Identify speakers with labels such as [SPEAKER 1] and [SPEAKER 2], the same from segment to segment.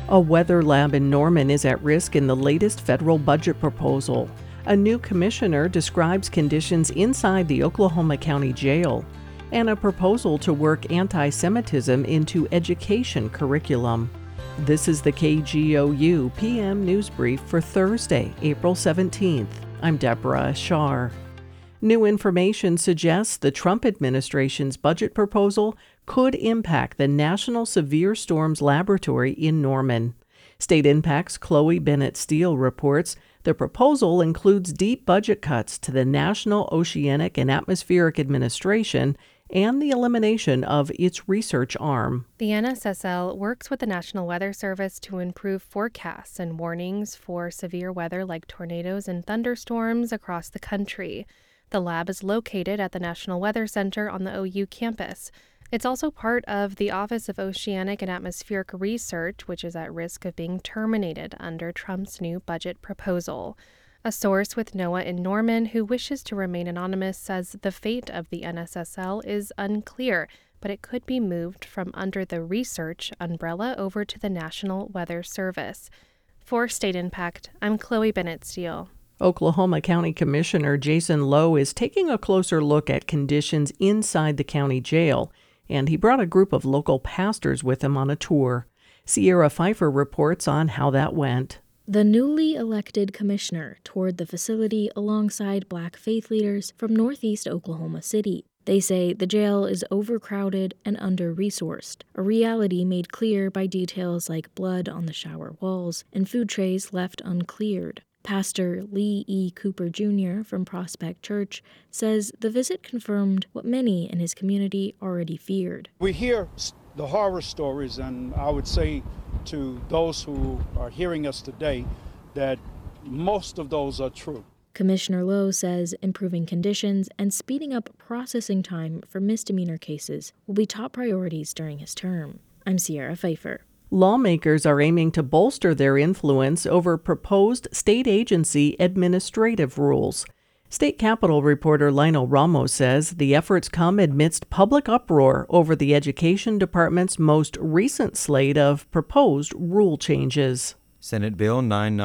[SPEAKER 1] A weather lab in Norman is at risk in the latest federal budget proposal. A new commissioner describes conditions inside the Oklahoma County Jail. And a proposal to work anti-Semitism into education curriculum. This is the KGOU PM News Brief for Thursday, April 17th. I'm Deborah Ashar. New information suggests the Trump administration's budget proposal could impact the National Severe Storms Laboratory in Norman. State Impact's Chloe Bennett Steele reports the proposal includes deep budget cuts to the National Oceanic and Atmospheric Administration and the elimination of its research arm.
[SPEAKER 2] The NSSL works with the National Weather Service to improve forecasts and warnings for severe weather like tornadoes and thunderstorms across the country. The lab is located at the National Weather Center on the OU campus. It's also part of the Office of Oceanic and Atmospheric Research, which is at risk of being terminated under Trump's new budget proposal. A source with NOAA in Norman who wishes to remain anonymous says the fate of the NSSL is unclear, but it could be moved from under the research umbrella over to the National Weather Service. For State Impact, I'm Chloe Bennett Steele.
[SPEAKER 1] Oklahoma County Commissioner Jason Lowe is taking a closer look at conditions inside the county jail, and he brought a group of local pastors with him on a tour. Sierra Pfeiffer reports on how that went.
[SPEAKER 3] The newly elected commissioner toured the facility alongside Black faith leaders from northeast Oklahoma City. They say the jail is overcrowded and under-resourced, a reality made clear by details like blood on the shower walls and food trays left uncleared. Pastor Lee E. Cooper Jr. from Prospect Church says the visit confirmed what many in his community already feared.
[SPEAKER 4] We hear the horror stories, and I would say to those who are hearing us today that most of those are true.
[SPEAKER 3] Commissioner Lowe says improving conditions and speeding up processing time for misdemeanor cases will be top priorities during his term. I'm Sierra Pfeiffer.
[SPEAKER 1] Lawmakers are aiming to bolster their influence over proposed state agency administrative rules. State Capitol reporter Lionel Ramos says the efforts come amidst public uproar over the Education Department's most recent slate of proposed rule changes.
[SPEAKER 5] Senate Bill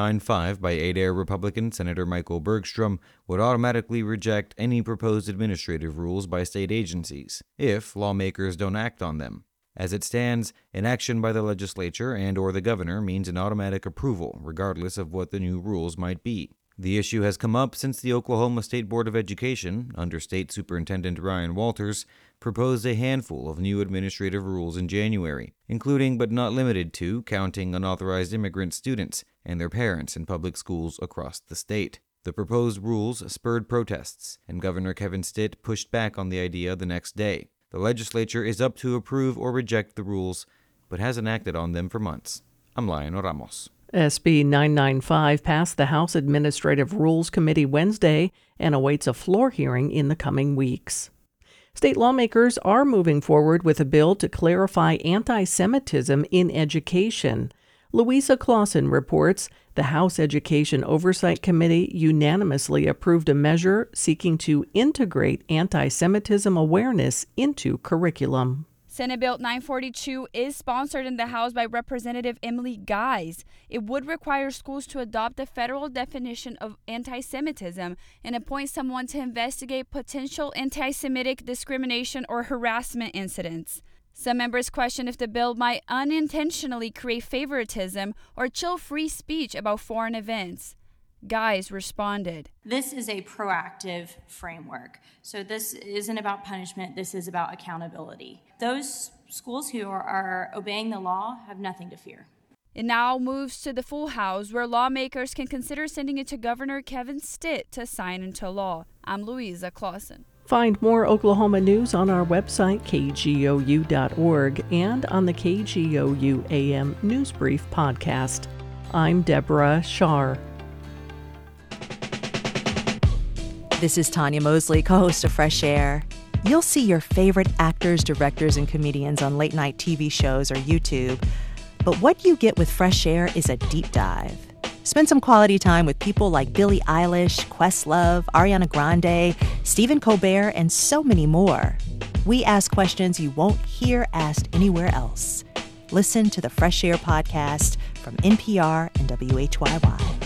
[SPEAKER 5] 995 by Adair Republican Senator Michael Bergstrom would automatically reject any proposed administrative rules by state agencies if lawmakers don't act on them. As it stands, inaction by the legislature and or the governor means an automatic approval, regardless of what the new rules might be. The issue has come up since the Oklahoma State Board of Education, under State Superintendent Ryan Walters, proposed a handful of new administrative rules in January, including but not limited to counting unauthorized immigrant students and their parents in public schools across the state. The proposed rules spurred protests, and Governor Kevin Stitt pushed back on the idea the next day. The legislature is up to approve or reject the rules, but hasn't acted on them for months. I'm Lionel Ramos.
[SPEAKER 1] SB 995 passed the House Administrative Rules Committee Wednesday and awaits a floor hearing in the coming weeks. State lawmakers are moving forward with a bill to clarify anti-Semitism in education. Louisa Clausen reports the House Education Oversight Committee unanimously approved a measure seeking to integrate anti-Semitism awareness into curriculum.
[SPEAKER 6] Senate Bill 942 is sponsored in the House by Representative Emily Guise. It would require schools to adopt the federal definition of anti-Semitism and appoint someone to investigate potential anti-Semitic discrimination or harassment incidents. Some members question if the bill might unintentionally create favoritism or chill free speech about foreign events. Guise responded.
[SPEAKER 7] This is a proactive framework. So this isn't about punishment, this is about accountability. Those schools who are obeying the law have nothing to fear.
[SPEAKER 6] It now moves to the full House, where lawmakers can consider sending it to Governor Kevin Stitt to sign into law. I'm Louisa Clausen.
[SPEAKER 1] Find more Oklahoma news on our website, kgou.org, and on the KGOU AM News Brief podcast. I'm Deborah Shar.
[SPEAKER 8] This is Tanya Mosley, co-host of Fresh Air. You'll see your favorite actors, directors, and comedians on late-night TV shows or YouTube. But what you get with Fresh Air is a deep dive. Spend some quality time with people like Billie Eilish, Questlove, Ariana Grande, Stephen Colbert, and so many more. We ask questions you won't hear asked anywhere else. Listen to the Fresh Air podcast from NPR and WHYY.